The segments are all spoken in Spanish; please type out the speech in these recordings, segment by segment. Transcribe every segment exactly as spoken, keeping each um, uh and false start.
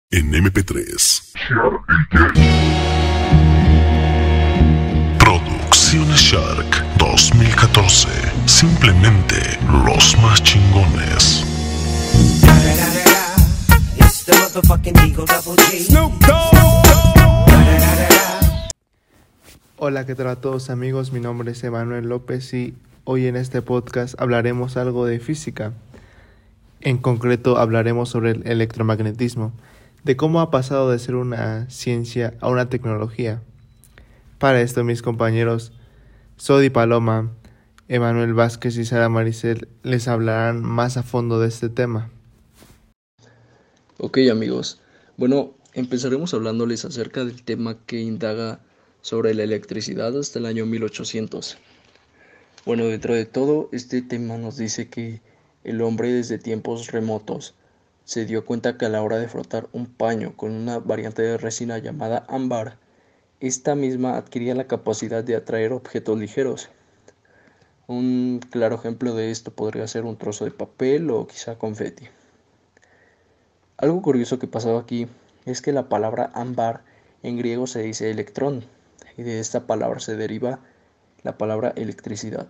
En eme pe tres. Producciones Shark dos mil catorce. Simplemente los más chingones. Hola, ¿qué tal a todos amigos? Mi nombre es Emanuel López y hoy en este podcast hablaremos algo de física. En concreto hablaremos sobre el electromagnetismo, de cómo ha pasado de ser una ciencia a una tecnología. Para esto mis compañeros Sodi Paloma, Emanuel Vázquez y Sara Maricel les hablarán más a fondo de este tema. Ok amigos, bueno, empezaremos hablándoles acerca del tema que indaga sobre la electricidad hasta el año mil ochocientos. Bueno, dentro de todo, este tema nos dice que el hombre desde tiempos remotos se dio cuenta que a la hora de frotar un paño con una variante de resina llamada ámbar, esta misma adquiría la capacidad de atraer objetos ligeros. Un claro ejemplo de esto podría ser un trozo de papel o quizá confeti. Algo curioso que pasaba aquí es que la palabra ámbar en griego se dice electrón, y de esta palabra se deriva la palabra electricidad.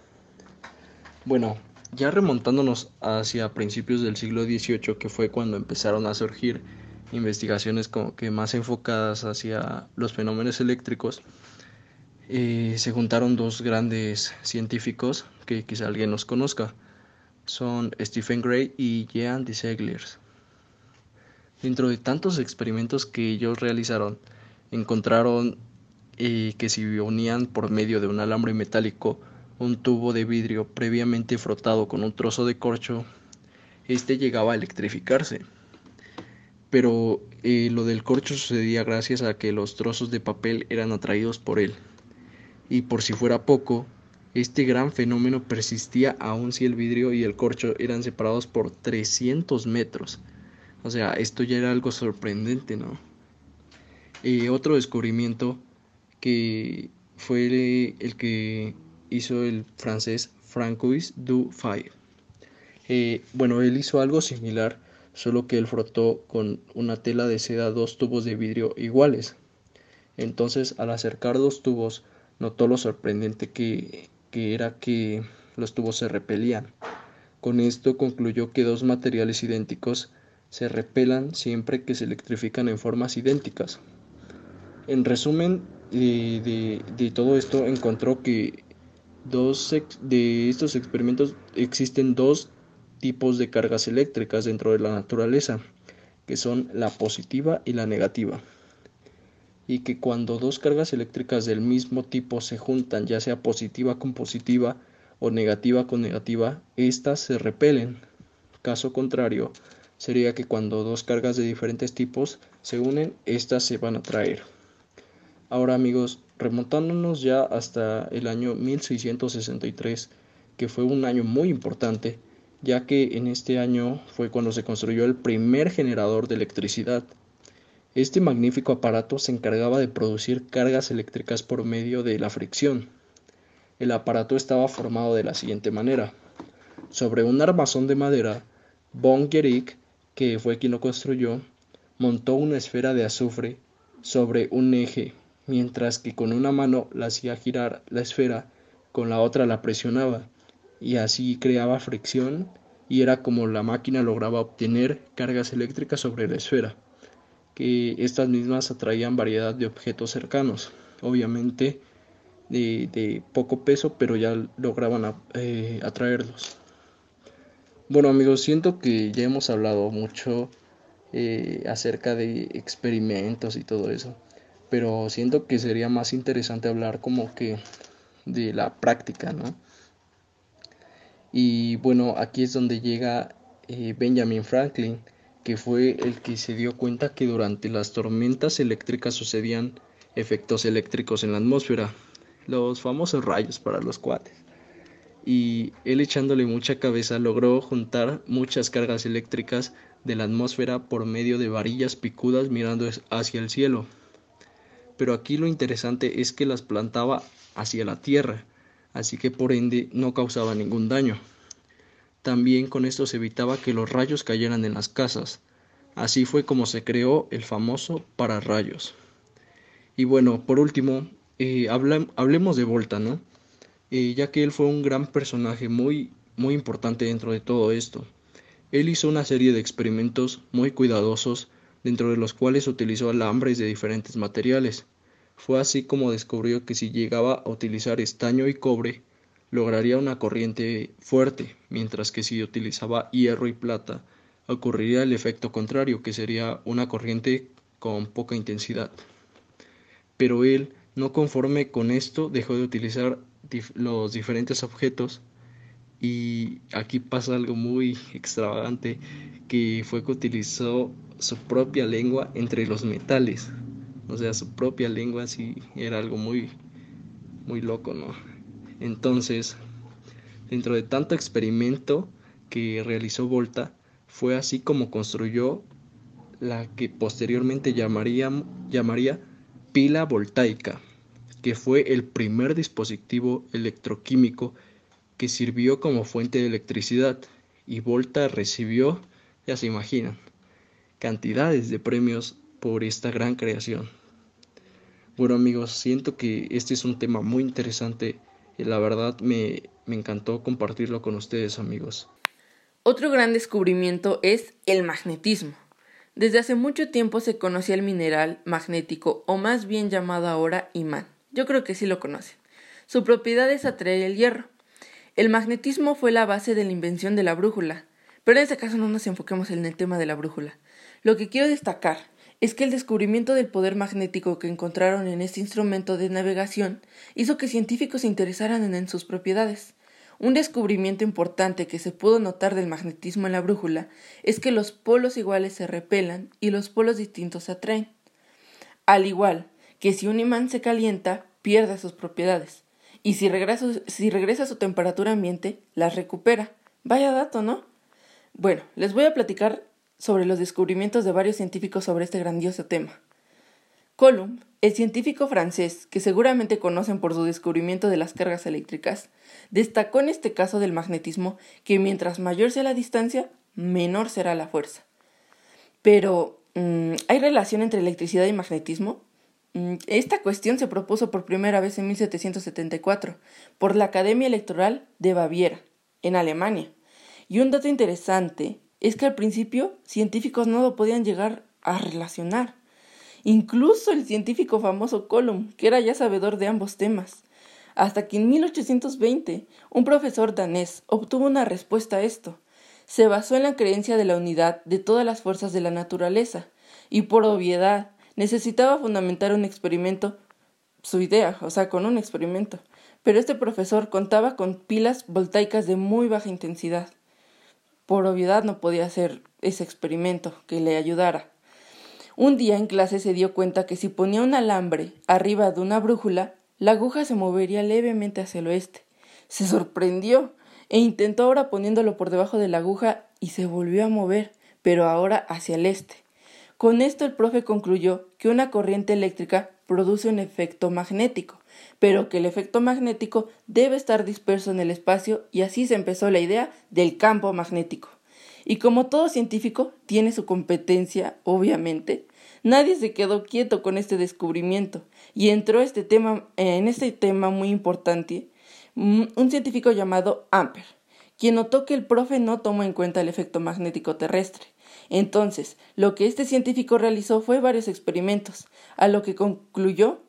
Bueno, ya remontándonos hacia principios del siglo dieciocho, que fue cuando empezaron a surgir investigaciones como que más enfocadas hacia los fenómenos eléctricos, eh, se juntaron dos grandes científicos que quizá alguien los conozca. Son Stephen Gray y Jean de Segliers. Dentro de tantos experimentos que ellos realizaron, encontraron eh, que si unían por medio de un alambre metálico un tubo de vidrio previamente frotado con un trozo de corcho, este llegaba a electrificarse. Pero eh, lo del corcho sucedía gracias a que los trozos de papel eran atraídos por él. Y por si fuera poco, este gran fenómeno persistía aun si el vidrio y el corcho eran separados por trescientos metros. O sea, esto ya era algo sorprendente, ¿no? Eh, otro descubrimiento que fue el, el que hizo el francés Francois Dufay. Eh, bueno, él hizo algo similar, solo que él frotó con una tela de seda dos tubos de vidrio iguales. Entonces, al acercar dos tubos, notó lo sorprendente que, que era que los tubos se repelían. Con esto concluyó que dos materiales idénticos se repelan siempre que se electrifican en formas idénticas. En resumen de, de, de todo esto, encontró que dos de estos experimentos existen dos tipos de cargas eléctricas dentro de la naturaleza, que son la positiva y la negativa. Y que cuando dos cargas eléctricas del mismo tipo se juntan, ya sea positiva con positiva o negativa con negativa, éstas se repelen. Caso contrario, sería que cuando dos cargas de diferentes tipos se unen, éstas se van a atraer. Ahora amigos, remontándonos ya hasta el año mil seiscientos sesenta y tres, que fue un año muy importante, ya que en este año fue cuando se construyó el primer generador de electricidad. Este magnífico aparato se encargaba de producir cargas eléctricas por medio de la fricción. El aparato estaba formado de la siguiente manera. Sobre un armazón de madera, von Guericke, que fue quien lo construyó, montó una esfera de azufre sobre un eje, mientras que con una mano la hacía girar la esfera, con la otra la presionaba, y así creaba fricción, y era como la máquina lograba obtener cargas eléctricas sobre la esfera, que estas mismas atraían variedad de objetos cercanos, obviamente de, de poco peso, pero ya lograban eh, atraerlos. Bueno amigos, siento que ya hemos hablado mucho eh, acerca de experimentos y todo eso, pero siento que sería más interesante hablar como que de la práctica, ¿no? Y bueno, aquí es donde llega eh, Benjamin Franklin, que fue el que se dio cuenta que durante las tormentas eléctricas sucedían efectos eléctricos en la atmósfera, los famosos rayos para los cuates. Y él, echándole mucha cabeza, logró juntar muchas cargas eléctricas de la atmósfera por medio de varillas picudas mirando hacia el cielo. Pero aquí lo interesante es que las plantaba hacia la tierra, así que por ende no causaba ningún daño. También con esto se evitaba que los rayos cayeran en las casas. Así fue como se creó el famoso pararrayos. Y bueno, por último, eh, habla- hablemos de Volta, ¿no? Eh, ya que él fue un gran personaje muy, muy importante dentro de todo esto. Él hizo una serie de experimentos muy cuidadosos, dentro de los cuales utilizó alambres de diferentes materiales. Fue así como descubrió que si llegaba a utilizar estaño y cobre, lograría una corriente fuerte, mientras que si utilizaba hierro y plata, ocurriría el efecto contrario, que sería una corriente con poca intensidad. Pero él, no conforme con esto, dejó de utilizar dif- los diferentes objetos y aquí pasa algo muy extravagante, que fue que utilizó su propia lengua entre los metales. O sea, su propia lengua sí era algo muy, muy loco, ¿no? Entonces, dentro de tanto experimento que realizó Volta, fue así como construyó la que posteriormente llamaría, llamaría pila voltaica, que fue el primer dispositivo electroquímico que sirvió como fuente de electricidad, y Volta recibió, ya se imaginan, cantidades de premios por esta gran creación. Bueno amigos, siento que este es un tema muy interesante y la verdad me, me encantó compartirlo con ustedes amigos. Otro gran descubrimiento es el magnetismo. Desde hace mucho tiempo se conocía el mineral magnético, o más bien llamado ahora imán. Yo creo que sí lo conocen. Su propiedad es atraer el hierro. El magnetismo fue la base de la invención de la brújula, pero en este caso no nos enfoquemos en el tema de la brújula. Lo que quiero destacar es que el descubrimiento del poder magnético que encontraron en este instrumento de navegación hizo que científicos se interesaran en sus propiedades. Un descubrimiento importante que se pudo notar del magnetismo en la brújula es que los polos iguales se repelan y los polos distintos se atraen. Al igual que si un imán se calienta, pierde sus propiedades. Y si regresa, si regresa a su temperatura ambiente, las recupera. Vaya dato, ¿no? Bueno, les voy a platicar sobre los descubrimientos de varios científicos sobre este grandioso tema. Coulomb, el científico francés, que seguramente conocen por su descubrimiento de las cargas eléctricas, destacó en este caso del magnetismo que mientras mayor sea la distancia, menor será la fuerza. Pero, ¿hay relación entre electricidad y magnetismo? Esta cuestión se propuso por primera vez en mil setecientos setenta y cuatro por la Academia Electoral de Baviera, en Alemania. Y un dato interesante es que al principio científicos no lo podían llegar a relacionar. Incluso el científico famoso Coulomb, que era ya sabedor de ambos temas. Hasta que en mil ochocientos veinte un profesor danés obtuvo una respuesta a esto. Se basó en la creencia de la unidad de todas las fuerzas de la naturaleza y por obviedad necesitaba fundamentar un experimento, su idea, o sea, con un experimento. Pero este profesor contaba con pilas voltaicas de muy baja intensidad. Por obviedad no podía hacer ese experimento que le ayudara. Un día en clase se dio cuenta que si ponía un alambre arriba de una brújula, la aguja se movería levemente hacia el oeste. Se sorprendió e intentó ahora poniéndolo por debajo de la aguja y se volvió a mover, pero ahora hacia el este. Con esto el profe concluyó que una corriente eléctrica produce un efecto magnético, pero que el efecto magnético debe estar disperso en el espacio y así se empezó la idea del campo magnético. Y como todo científico tiene su competencia, obviamente, nadie se quedó quieto con este descubrimiento y entró este tema, en este tema muy importante un científico llamado Ampère, quien notó que el profe no tomó en cuenta el efecto magnético terrestre. Entonces, lo que este científico realizó fue varios experimentos, a lo que concluyó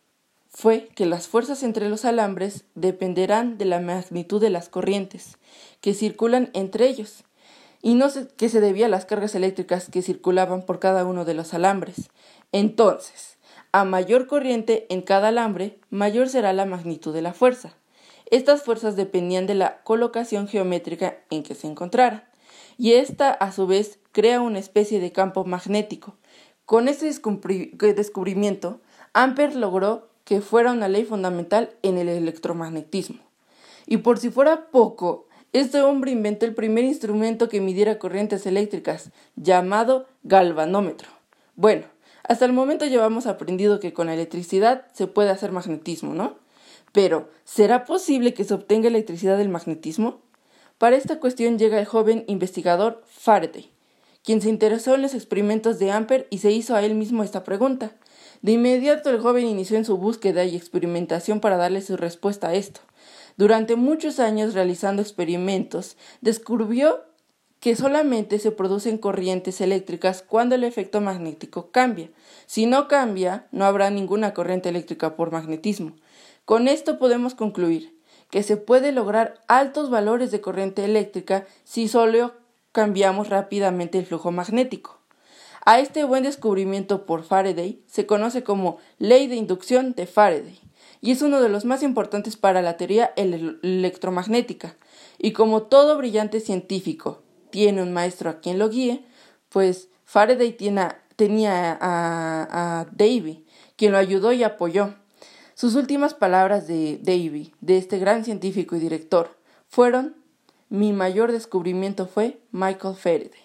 fue que las fuerzas entre los alambres dependerán de la magnitud de las corrientes que circulan entre ellos, y no sé qué se debía a las cargas eléctricas que circulaban por cada uno de los alambres. Entonces, a mayor corriente en cada alambre, mayor será la magnitud de la fuerza. Estas fuerzas dependían de la colocación geométrica en que se encontraran, y esta, a su vez, crea una especie de campo magnético. Con este descubrimiento, Ampère logró que fuera una ley fundamental en el electromagnetismo. Y por si fuera poco, este hombre inventó el primer instrumento que midiera corrientes eléctricas, llamado galvanómetro. Bueno, hasta el momento llevamos aprendido que con la electricidad se puede hacer magnetismo, ¿no? Pero, ¿será posible que se obtenga electricidad del magnetismo? Para esta cuestión llega el joven investigador Faraday, quien se interesó en los experimentos de Ampère y se hizo a él mismo esta pregunta. De inmediato el joven inició en su búsqueda y experimentación para darle su respuesta a esto. Durante muchos años realizando experimentos, descubrió que solamente se producen corrientes eléctricas cuando el efecto magnético cambia. Si no cambia, no habrá ninguna corriente eléctrica por magnetismo. Con esto podemos concluir que se puede lograr altos valores de corriente eléctrica si solo cambiamos rápidamente el flujo magnético. A este buen descubrimiento por Faraday se conoce como ley de inducción de Faraday y es uno de los más importantes para la teoría ele- electromagnética. Y como todo brillante científico tiene un maestro a quien lo guíe, pues Faraday tiene, tenía a, a Davy, quien lo ayudó y apoyó. Sus últimas palabras de Davy, de este gran científico y director, fueron: mi mayor descubrimiento fue Michael Faraday.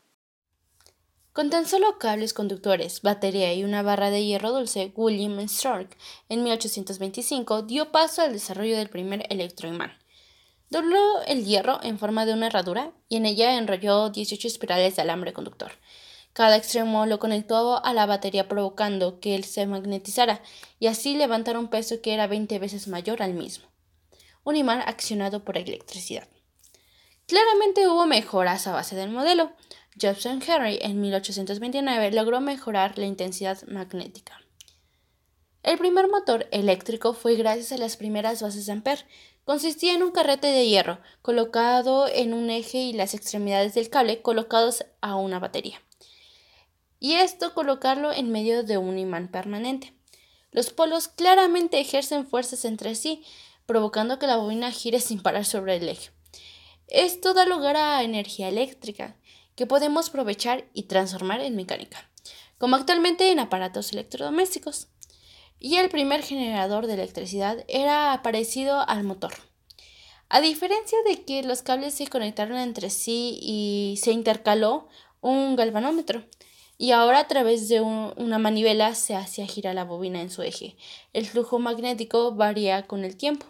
Con tan solo cables conductores, batería y una barra de hierro dulce, William Stark, en mil ochocientos veinticinco, dio paso al desarrollo del primer electroimán. Dobló el hierro en forma de una herradura y en ella enrolló dieciocho espirales de alambre conductor. Cada extremo lo conectó a la batería provocando que él se magnetizara y así levantar un peso que era veinte veces mayor al mismo. Un imán accionado por electricidad. Claramente hubo mejoras a base del modelo. Jobson Henry en mil ochocientos veintinueve logró mejorar la intensidad magnética. El primer motor eléctrico fue gracias a las primeras bases de Ampère. Consistía en un carrete de hierro colocado en un eje y las extremidades del cable colocados a una batería. Y esto colocarlo en medio de un imán permanente. Los polos claramente ejercen fuerzas entre sí, provocando que la bobina gire sin parar sobre el eje. Esto da lugar a energía eléctrica, que podemos aprovechar y transformar en mecánica, como actualmente en aparatos electrodomésticos. Y el primer generador de electricidad era parecido al motor. A diferencia de que los cables se conectaron entre sí y se intercaló un galvanómetro, y ahora a través de un, una manivela se hacía girar la bobina en su eje. El flujo magnético varía con el tiempo.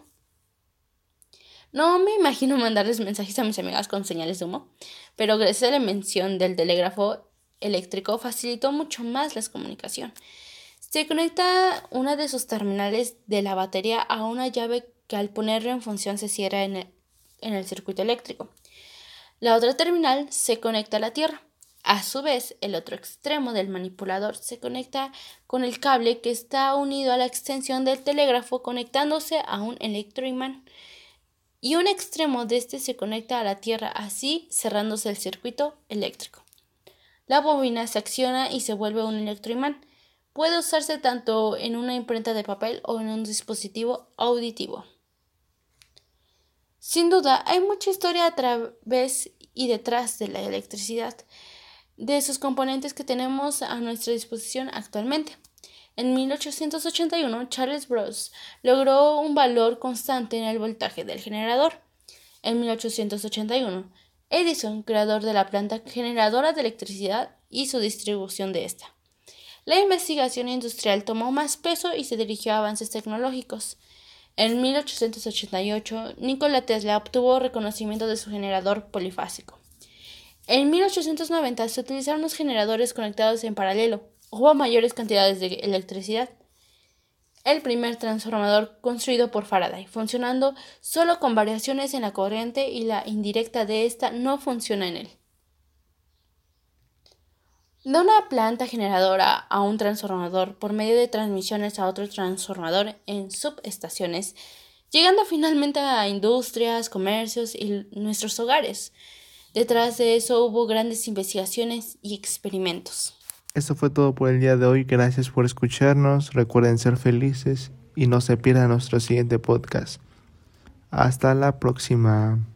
No me imagino mandarles mensajes a mis amigas con señales de humo, pero gracias a la invención del telégrafo eléctrico facilitó mucho más la comunicación. Se conecta una de sus terminales de la batería a una llave que al ponerlo en función se cierra en el, en el circuito eléctrico. La otra terminal se conecta a la tierra. A su vez, el otro extremo del manipulador se conecta con el cable que está unido a la extensión del telégrafo conectándose a un electroimán. Y un extremo de este se conecta a la tierra, así cerrándose el circuito eléctrico. La bobina se acciona y se vuelve un electroimán. Puede usarse tanto en una imprenta de papel o en un dispositivo auditivo. Sin duda, hay mucha historia a través y detrás de la electricidad, de sus componentes que tenemos a nuestra disposición actualmente. En mil ochocientos ochenta y uno, Charles Bros logró un valor constante en el voltaje del generador. En mil ochocientos ochenta y uno, Edison, creador de la planta generadora de electricidad y su distribución de esta. La investigación industrial tomó más peso y se dirigió a avances tecnológicos. En mil ochocientos ochenta y ocho, Nikola Tesla obtuvo reconocimiento de su generador polifásico. En mil ochocientos noventa se utilizaron los generadores conectados en paralelo. Hubo mayores cantidades de electricidad. El primer transformador construido por Faraday, funcionando solo con variaciones en la corriente y la indirecta de esta no funciona en él. De una planta generadora a un transformador por medio de transmisiones a otro transformador en subestaciones, llegando finalmente a industrias, comercios y nuestros hogares. Detrás de eso hubo grandes investigaciones y experimentos. Esto fue todo por el día de hoy. Gracias por escucharnos. Recuerden ser felices y no se pierdan nuestro siguiente podcast. Hasta la próxima.